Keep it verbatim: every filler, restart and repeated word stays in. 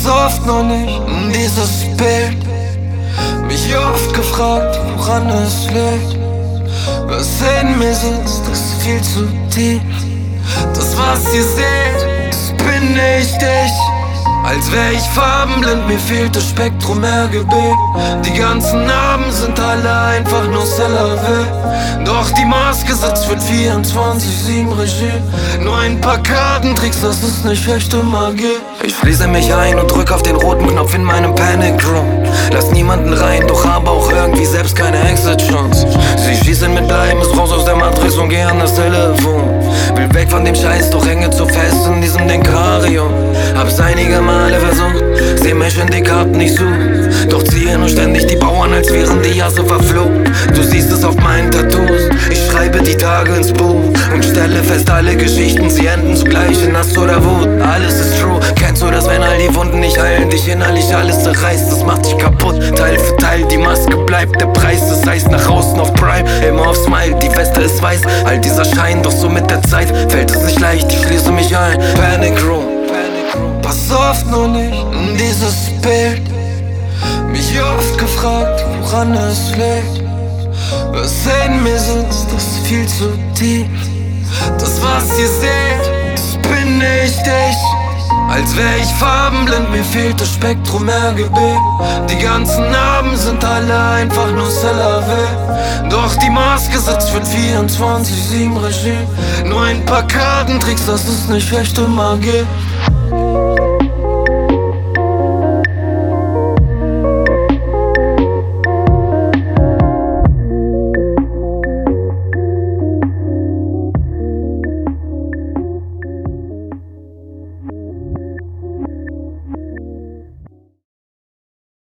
Pass oft noch nicht in dieses Bild. Mich oft gefragt, woran es liegt. Was in mir sitzt, ist viel zu tief. Das, was ihr seht, das bin nicht ich. Als wär ich farbenblind, mir fehlt das Spektrum R G B. Die ganzen Namen sind alle einfach nur Cellavé. Doch die Maske sitzt für vierundzwanzig sieben Regie. Nur ein paar Kartentricks, das ist nicht echte Magie. Ich schließe mich ein und drück auf den roten Knopf in meinem Panic Room. Lass niemanden rein, doch hab auch irgendwie selbst keine Exit-Chance. Sie schießen mit Bleiben, ist raus aus der Matrix und geh an das Telefon. Will weg von dem Scheiß, doch hänge zu fest in diesem Denkarium. Hab's einige Male versucht, seh mich in die Karten nicht zu. Doch ziehe nur ständig die Bauern, als wären die Jasse verflucht. Du siehst es auf meinen Tattoos, ich schreibe die Tage ins Buch und stelle fest, alle Geschichten, sie enden zugleich in Hass oder Wut. Alles ist true, kennst du das, wenn all die Wunden nicht heilen, dich innerlich alles zerreißt, das macht dich kaputt. Teil für Teil, die Maske bleibt der Preis, das heißt nach außen auf Prime, immer auf Smile, die Weste ist weiß, all dieser Schein, doch so mit der Zeit fällt es nicht leicht, ich schließe mich ein. Panic Room, pass oft noch nicht in dieses Bild. Mich oft gefragt, woran es liegt. Was in mir sitzt, ist viel zu tief. Das, was ihr seht, das bin nicht ich. Als wär ich farbenblind, mir fehlt das Spektrum R G B. Die ganzen Namen sind alle einfach nur Cellavé. Doch die Maske sitzt für vierundzwanzig sieben Regie. Nur ein paar Kartentricks, das ist nicht echte Magie.